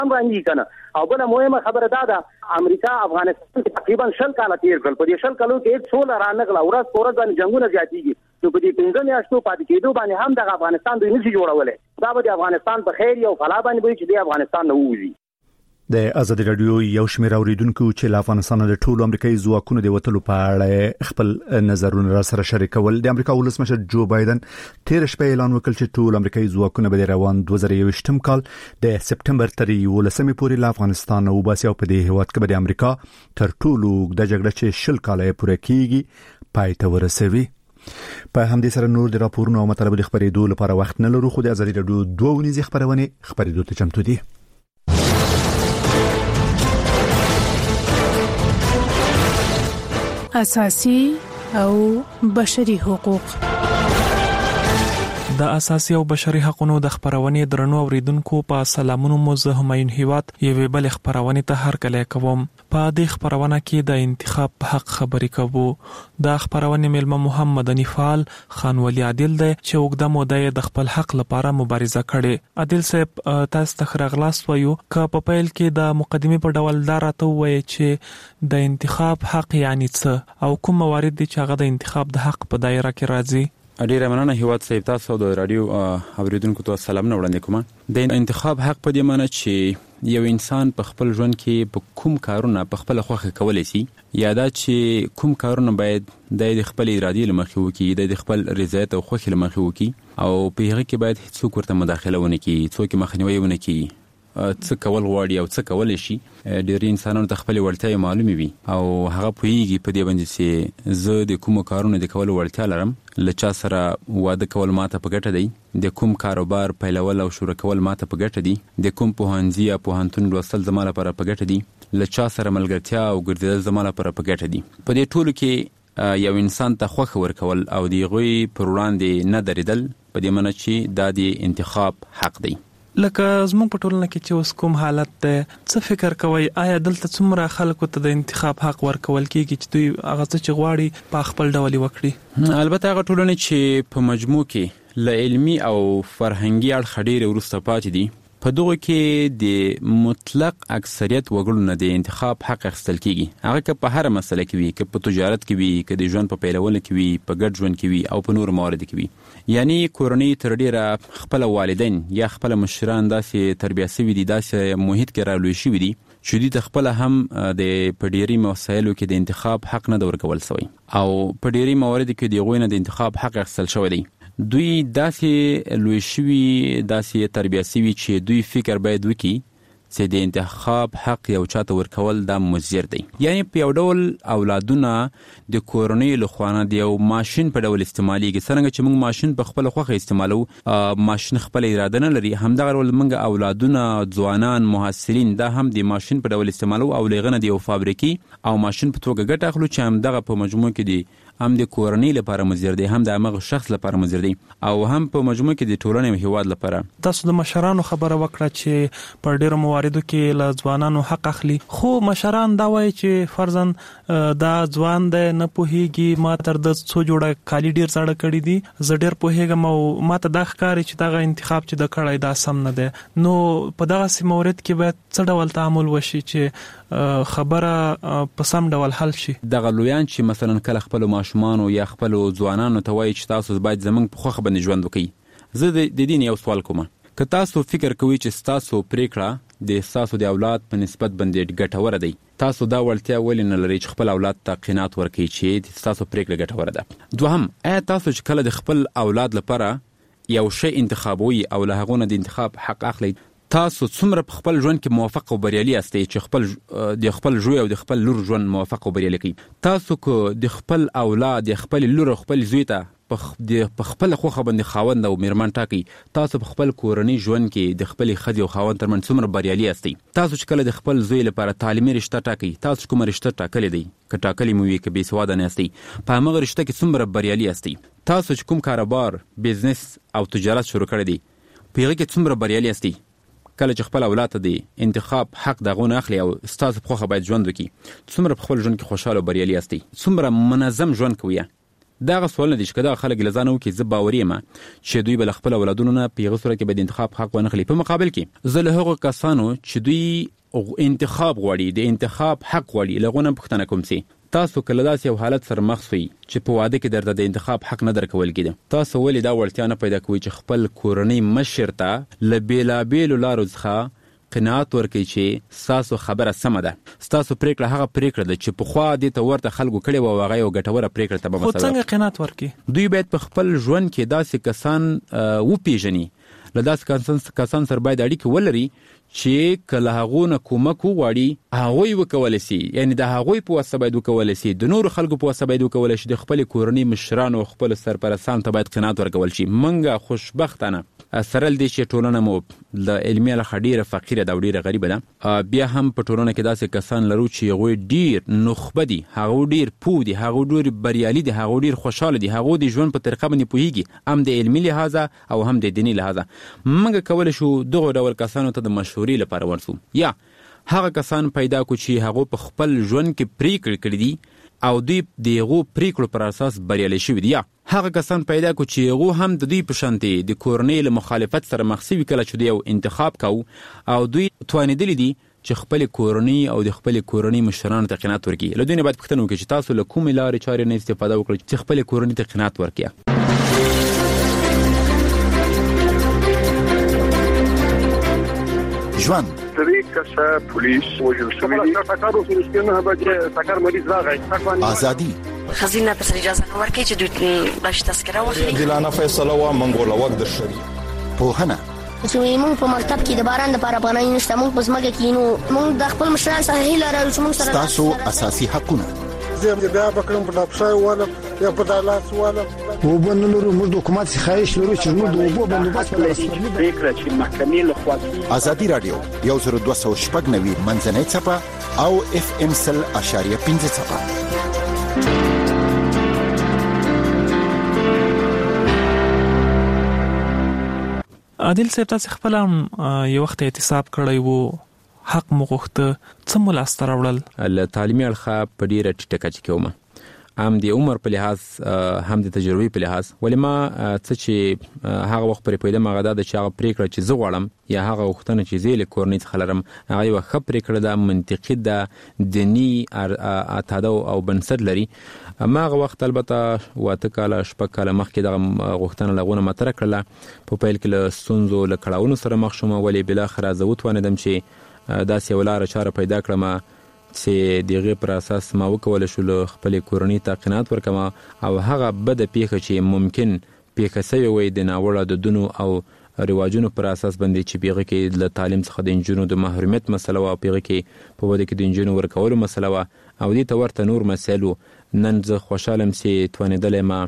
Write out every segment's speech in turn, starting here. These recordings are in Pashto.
هم باندې کنه. او بل مهمه خبره ده امریکا افغانستان تقریبا 10 کال تیر کړل. په دې 10 کالو کې 16 رانغله ورځ پورې باندې جنگونه زیاتېږي. نو په دې 15 میاشتو پاتې کېدو باندې هم د افغانستان دوی نشي جوړولای. دا به د افغانستان په خیر او فلاح باندې وي چې د افغانستان نه ووځي. د ازادي رادیو یو شمېر اوریدونکو چې له افغانستان د ټولو امریکایي ځواکونو د وټلو په اړه خپل نظرونه را سره شریکول. د امریکا ولسمشر جو بایدن تیر شپه اعلان وکړ چې ټول امریکایي ځواکونه به روان 2021 کال د سپټمبر تر 11 پورې له افغانستان او باسي او په دې هیواد کې به د امریکا تر ټولو د جګړې چې 10 کال یې پوره کیږي پای ته ورسوي. په همدې سره نور د راپورونو او مطالبه خبرېدو لپاره وخت نه لرو، خو د ازادي رادیو 2 ونیزي خبرونه خبرېدو ته چمتو دي. اساسي او بشري حقوق. د اساسي او بشري حقوقو د خبرونې درنو اوریدونکو په سلامونو مو زه همایون هیواد یوه بل خبرونه ته هر کله کوم. په دې خبرونه کې د انتخاب حق خبرې کوو. د خبرونه ملما محمد انیفال خان ولی عادل دی چې وګړه موده د خپل حق لپاره مبارزه کړې. عادل صاحب تاسو ته خراغلاس وایو ک په پیل کې د مقدمه په ډول دراته وایي چې د انتخاب حق یعنی څه او کوم موارد دي چې هغه د انتخاب د حق په دایره کې راځي. ډیره مننه هیواد صاحب، تاسو د رادیو اوریدونکو ته سلام نه وړاندې کوم. د انتخاب حق په دې معنی چې یو انسان په خپل ژوند کې په کوم کارونه په خپل خوښه کولای شي، یا دا چې کوم کارونه باید د خپل ارادي لمخې وکړي، د خپل رضایت او خوښۍ لمخې وکړي، او په هغه کې باید هیڅ ورته مداخله ونه کړي، څوک مخنیوي ونه کړي، څه کول غواړي او څه کول شي. ډېر انسانانو ته خپل وړتیا معلومي وي او هغه پوهیږي په دې باندې چې زه د کوم کارونو د کول وړتیا لرم، لچا سره واده کول ماته په ګټه دی، د کوم کاروبار پیلول او شروع کول ماته په ګټه دی، د کوم پوهنځي یا پوهنتون لوستل زما لپاره په ګټه دی، لچا سره ملګرتیا او ګرځېدل زما لپاره په ګټه دي. په دې ټولو کې یو انسان ته خوښ ورکول او د غوي پر وړاندې نه درېدل په دې معنی چې دا د انتخاب حق دی. لکه زموږ په ټولنه کې چې اوس کوم حالت ده، څه فکر کوي آیا دلته څومره خلکو ته د انتخاب حق ورکول کیږي چې دوی هغه څه چې غواړي په خپل ډول وکړي؟ البته هغه ټولنه چې په مجموع کې له علمي او فرهنګي اړخ ډېر وروسته پاتې دي، په دغه کې د مطلق اکثریت وګړو نه د انتخاب حق اخیستل کیږي. هغه که په هر مسله کې وي، که په تجارت کې وي، که د ژوند په پیلولو کې وي، په ګډ ژوند کې وي او په نور موارد کې وي. یعنی کورنۍ تر ډیره خپل والدین یا خپل مشران داسې تربیه شوي دي، داسې محیط کې رالوی شوي دي چې دوی ته خپل هم د په ډیری مسایلو کې د انتخاب حق نه ورکول شوی، او په ډیری موارد کې د غوښنه د انتخاب حق اخیستل شوی دی. دوی داسې لوی شوي، داسې تربیه شوي چې دوی فکر باید وکړي چې د انتخاب حق یو چاته ورکول دا مضر دی. یعنی په یو ډول اولادونه د کورنۍ له خوا د یو ماشین په ډول استعمالیږي. څنګه چې موږ ماشین په خپل خوښه استعمالو، ماشین خپل اراده نه لري، همدغه ډول موږ اولادونه، ځوانان، محصلین دا هم د ماشین په ډول استعمالو او لغنه د یو فابریکې او ماشین په توګه ګټه اخلو چې همدغه په مجموع کې دی هم د کورنۍ لپاره مضر دی، هم د هغه شخص لپاره مضر دی، او هم په مجموع کې د ټولنې او هیواد لپاره. تاسو د مشرانو خبره وکړه چې په ډیرو مواردو کې له ځوانانو حق اخلي، خو مشران دا وایي چې فرضاً دا ځوان دی نه پوهیږي، ما تر د څو جوړه کالی ډیر زړه کړی دي، زه ډیر پوهیږم او ما ته دا ښکاري چې دغه انتخاب چې د کړی دا سم نه دی. نو په دغه مورد کې باید څه ډول تعامل وشي چې خبره په سم ډول حل شي؟ دغه لویان چې مثلا کله خپل ماشومان یا خپل ځوانانو ته وایي چې تاسو باید زمونږ په خوښه باندې ژوند وکړئ، زه د دې یو سوال کوم. که تاسو فکر کوئ چې تاسو پریکړه د تاسو د اولاد په نسبت باندې ګټوره دی، تاسو دا وړتیا ولې نه لرئ چې خپل اولاد ته قناعت ورکړئ چې تاسو پریکړه ګټوره ده؟ دوهم، آیا تاسو چې کله د خپل اولاد لپاره یو شی انتخابوي او له هغه نه د انتخاب حق اخلئ، تاسو څومره په خپل ژوند کې موفق او بریالي یاستئ چې د خپل ژوی او د خپل لور ژوند موفق او بریالي کړئ؟ تاسو که د خپل اولاد، د خپل لور او خپل زوی ته په خپل خوښه باندې خاوند او میرمن ټاکئ، تاسو په خپل کورنۍ ژوند کې د خپل ښځې او خاوند ترمنځ څومره بریالي یاستئ؟ تاسو چې کله د خپل زوی لپاره تعلیمي رشته ټاکئ، تاسو کومه رشته ټاکلې دی، که ټاکلې مو وي که بې سواده نه یاستئ، په همغه رشته کې څومره بریالي یاستئ؟ تاسو چې کوم کاروبار، بزنس او تجارت شروع کړی دی، په هغه کې څومره بریالي یاستئ؟ کله چې خپل اولاد ته د انتخاب حق دغه نه اخلي او ستاسو په خوښه باید ژوند وکړي، څومره په خپل ژوند کې خوشاله او بریالي یاستئ؟ څومره منظم ژوند کوئ؟ دا سوال نه دي چې دا خلک لزانه وکي زه باوري یم چې دوی بل خپل اولادونو نه په غوسه کې به د انتخاب حق ونه خلی. په مقابل کې زه له هغو کسانو چې دوی انتخاب غواړي د انتخاب حق غواړي لغونه پښتنه کوم سي تاسو کله داسې یو حالت سره مخ شئ چې په واده کې درته د انتخاب حق نه درکول کېده، تاسو ولې دا وړتیا نه پیدا کوئ چې خپل کورنۍ مشر ته له بېلابېلو لارو څخه قناعت ورکړئ چې ستاسو خبره سمه ده، ستاسو پرېکړه هغه پرېکړه ده چې پخوا دې ته ورته خلکو کړې وه او هغه یو ګټوره پرېکړه ته به خو څنګه قناعت ورکړي؟ دوی باید په خپل ژوند کې داسې کسان وپېژني، له داسې کسان سره باید اړیکې ولري چې کله هغو نه کومک وغواړي هغوی وکولی سي، یعنی د هغوی په واسطه باید وکولی سي، د نورو خلکو په واسطه باید وکولی شي، د خپلې کورنۍ مشرانو او خپلو سرپرستانو ته باید قناعت ورکول شي. موږ خوشبختانه سره له دې چې ټولنه مو د علمي اړخه ډېره فقیره ده او ډېره غریبه ده، بیا هم په ټولنه کې داسې کسان لرو چې هغوی ډېر نخبه دي، هغوی ډېر پوه دي، هغوی ډېر بریالي دي، هغوی ډېر خوشحاله دي، هغوی د ژوند په طریقه باندې پوهېږي، هم د علمي لحاظه او هم د دیني لحاظه. موږ کولی شو دغو ډول کسانو ته د مشورې لپاره ورسو، یا هغه کسان پیدا کو چې هغه په خپل ژوند کې پریکړې کړې دي او دوی د هغو پریکړو پر اساس بریالي شوي دي، یا هغه کسان پیدا کو چې هغه هم د دوی په شانتي د کورنۍ له مخالفت سره مخ شوي کله چې دوی یو انتخاب کوي او دوی توانېدلي دي چې خپل کورنۍ او د خپل کورنۍ مشرانو ته قناعت ورکړي. له دوی نه باید پوښتنه وکړي چې تاسو له کومې لارې چارې نه استفاده وکړئ چې خپل کورنۍ ته قناعت ورکړي. ژوند پولیس وجل شوی ازادي خزینه پر اجازه نه ورکړي چې دوی باش تذکره واخلي، دلانه فیصله وا منګوله وخت در شری پوهنه چې موږ په مکتب کې د باران لپاره پناه نشته، موږ په ځمکه کې نو موږ د خپل مشران سره هیله لرو چې موږ سره تاسو اساسي حقونه زه بیا بکرم په ډاپشای والا یا په دالاس والا وبنلو موږ د حکومت خواهش لرو چې موږ د وبو بندوبست فکر چې محکمې له خوا ازادي رادیو 10290 منځنۍ چپه او FM 100.5 چپه. عادل صاحب تاسو خپل یو وخت اعتصاب کړی وو، حق مو غوښته، څه مو لاسته راوړل؟ له تعلیمي اړخه په ډېره ټیټه کچه کې وم، هم د عمر په لحاظ هم د تجربې په لحاظ، ولې ما څه چې هغه وخت پرې پوهېدم هغه دا ده چې هغه پرېکړه چې زه غواړم یا هغه غوښتنه چې زه یې له کورنۍ څخه لرم هغه یوه ښه پرېکړه ده، منطقي ده، دیني اعتاده او بنسټ لري. ما هغه وخت البته 8 کاله 6 کاله مخکې دغه غوښتنه له هغونه مطرح کړله، په پیل کې له ستونزو له کړاوونو سره مخ شوم، ولې بالاخره زه وتوانېدم چې داسې یوه لاره چاره پیدا کړم چې د هغې پر اساس ما وکولی شو له خپلې کورنۍ ته قناعت ورکړم او هغه بده پیښه چې ممکن پیښه سوې وی د ناوړه دودونو او رواجونو پر اساس باندې چې په هغه کې له تعلیم څخه د نجونو د محرومیت مسله وه، په هغه کې په واده کې د نجونو ورکولو مسله وه او دې ته ورته نور مسایل وو. نن زه خوشحاله یم چې توانېدلی ما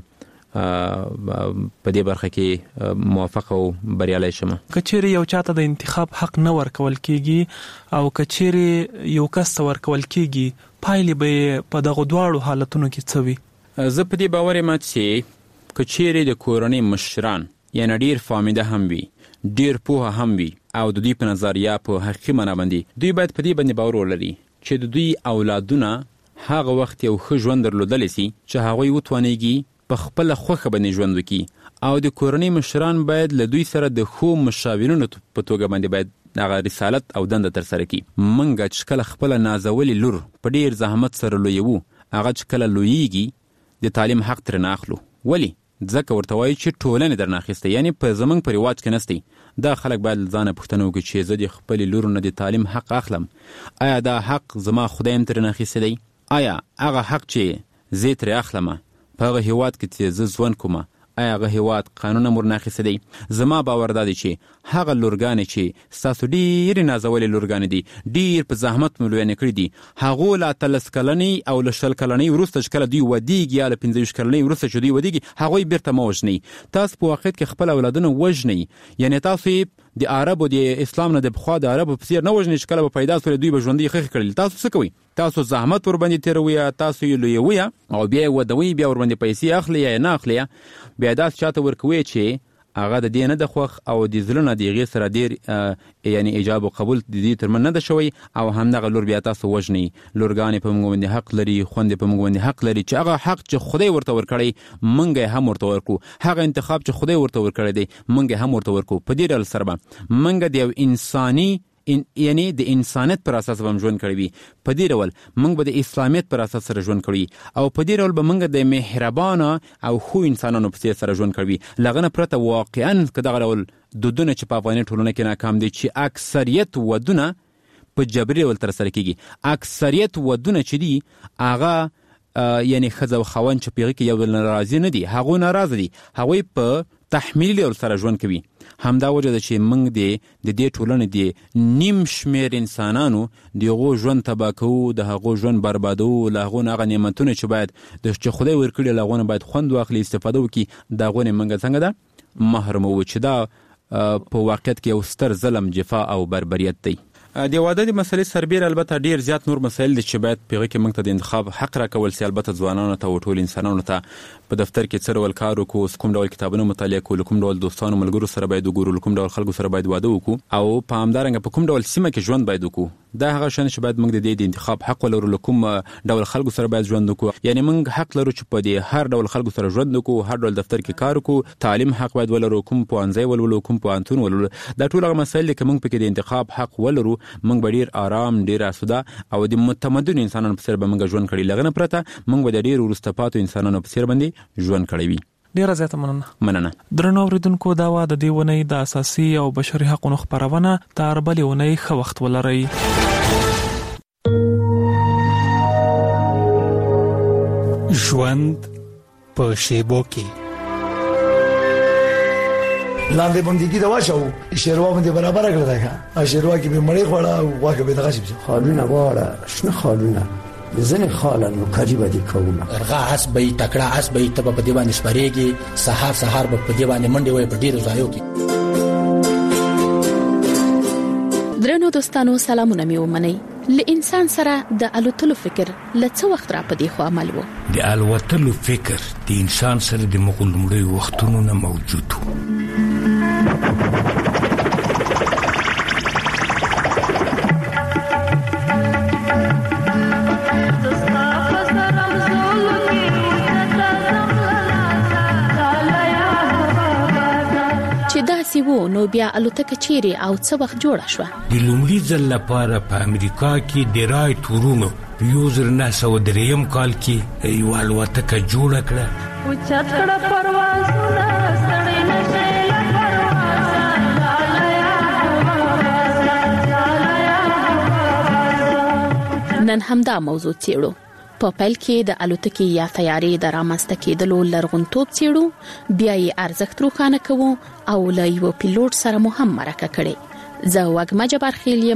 په دې برخه کې موفق او بریالی شم. کچېرې یو چاته د انتخاب حق نه ورکول کېږي او کچېرې یو کس ته ورکول کېږي، پایلې به په دغو دواړو حالتونو کې څه وي؟ زه په دې باور یم چې کچېرې د کورنۍ مشران یعنې ډېر فامیده هم وي، ډېر پوهه هم وي او د دوی په نظریه په حقیقي معنا باندې دوی باید په دې باندې باور ولري چې د دوی اولادونه هغه وخت یو ښه ژوند درلودلی سي چې هغوی وتوانېږي په خپله خوښه باندې ژوند وکړي او د کورنۍ مشران باید له دوی سره د ښو مشاورینو په توګه باندې باید هغه رسالت او دنده ترسره کړي. موږ چې کله خپله نازولې لور په ډېر زحمت سره لویوو، هغه چې کله لویېږي د تعلیم حق ترې اخلو. ولې؟ ځکه ورته وایي چې ټولنې درنه اخیستی، یعنې په زموږ په رواج کې نستی. دا خلک باید له ځانه پوښتنه وکړي چې زه د خپلې لورو نه د تعلیم حق اخلم، آیا دا حق زما خدای هم ترې نه اخیستی دی؟ آیا هغه حق چې زه ترې اخلم په هغه هیواد کې چې زه ژوند کوم آیا هغه هیواد قانون هم ورنه اخیستی دی؟ زما باور دا دی چې هغه لورګانې چې ستاسو ډېرې نازولې لورګانې دي، ډېر په زحمت مو لویانې کړي دي، هغو له 13 کلنۍ او له 20 کلنۍ وروسته چې کله دوی ودیږي یا له 25 کلنۍ وروسته چې دوی ودیږي هغوی بیرته مه وژنئ. تاسو په واقعیت کې خپل اولادونه وژنئ، یعنې تاسو د عربو د اسلام نه د پخوا د عربو په څېر نه وژنئ چې کله به پیدا سول دوی به ژوندي خښې کړل. تاسو څه کوئ؟ تاسو زحمت ورباندې تېروئ، تاسو یې لویوئ او بیا یې ودوئ، بیا ورباندې پیسې اخلئ یا نه اخلئ، بیا داسې چاته ورکوئ چې هغه د دې نه د خوخ او د زلونه د غیر سره ډیر یعنی ایجاب او قبول د دې ترمن نه د شوی او همدغه لور بیا تاسو وژني لورګانې په موږ باندې حق لري خوندې په موږ باندې حق لري چې هغه حق چې خدای ورته ورکړي موږ هم ورته ورکو هغه انتخاب چې خدای ورته ورکړي دی موږ هم ورته ورکو په دې ډول سره موږ د انساني یعنی د انسانیت پر اساس به ژوند کړی وي په دې ډول موږ به د اسلامیت پر اساس سره ژوند کړی او په دې ډول به موږ د مهربانه او خو انسانانو په سره ژوند کړی لغنه پرته واقعا کداغه ډول دودونه چې په افغاني ټولنه کې ناکام دي چې اکثریت ودونه په جبري ول تر سره کیږي اکثریت ودونه چې دي هغه یعنی خزه او خوان چې پیغه کې یو ناراضي نه دي هغه ناراض دي هغه په تحمیل ول سره ژوند کوي همدا وجه ده چې موږ د دې ټولنې د نیم شمیر انسانانو دغه ژوند تباہ کوو د هغه ژوند بربادو له هغه نه غنیمتونه چې باید د خدای ورکړي له هغه باید خوند واخلي استفاده وکړي دا غوونه موږ څنګه ده محروم و چې دا په واقعیت کې یو ستر ظلم جفا او بربریت دی د واده د مسلې سربیر البته ډیر زیات نور مسایل دي چې باید پیغه کې موږ ته د انتخاب حق راکول سي البته ځوانانو ته او ټول انسانانو ته په دفتر کې څه ډول کار وکړو کوم ډول کتابونه مطالعه کول کوم ډول دوستانو ملګرو سره باید وګورو کوم ډول خلکو سره باید واده وکړو او په همدارنګه په کوم ډول سیمه کې ژوند باید وکړو دا هغه شان چې باید موږ د انتخاب حق ولرو کوم ډول خلکو سره باید ژوند وکړو یعنی موږ حق لرو چې په دې هر ډول خلکو سره ژوند وکړو هر ډول دفتر کې کار وکړو تعلیم حق باید ولرو کوم پوهنځي ولولو کوم پوهنتون ولولو دا ټول هغه مسایل دي چې موږ په کې د انتخاب حق ولرو موږ ډیر آرام ډیر اسوده او د متمدن انسانانو په سر باندې ژوند کړی لغنه پرته موږ د ډیر ورسته پاتو انسانانو په سر باندې ژوند کړی وي ډیره زیاته مننه درنو اوریدونکو دا و د دې ونې د اساسي او بشري حقوقو خبرونه تر بلې ونې خو وخت ولري ژوند په شیبو کې لاندې باندې دا واچو شیروا باندې برابر کړل دا شیروا کې به مړی خوړه او واګه به دغه شي خالونه واړه شنه خالونه ځنه خالانو کاجبه دي کومه ارغا اس به تکړه اس به تب په دیوان سپریږي سحر به په دیوان منډي وي په ډیرو ځایو کې درنو دوستانو سلامونه مې ومنئ ل انسان سره د الوتلو فکر لڅ وخت را پدې خو عمل وو د الوتلو فکر د انسان سره د مغلمړي وختونو نه موجود وو سیوو نو بیا الوتکه چیرې او څه وخت جوړه شو د لومړي ځل لپاره په امریکا کې د رایټ ورونو یوزر 903 کال کې یو الوتکه جوړه کړه او چت کړه پروازونه سړې نشي پرواز نن همدا موضوع څېړو په پیل کې د الوتکې یا طیارې د رامنځته کېدلو لرغونتوب څېړو بیا یې ارزښت روښانه کوو او له یو پیلوټ سره مو هم مرکه کړې زه وګما جبار خیل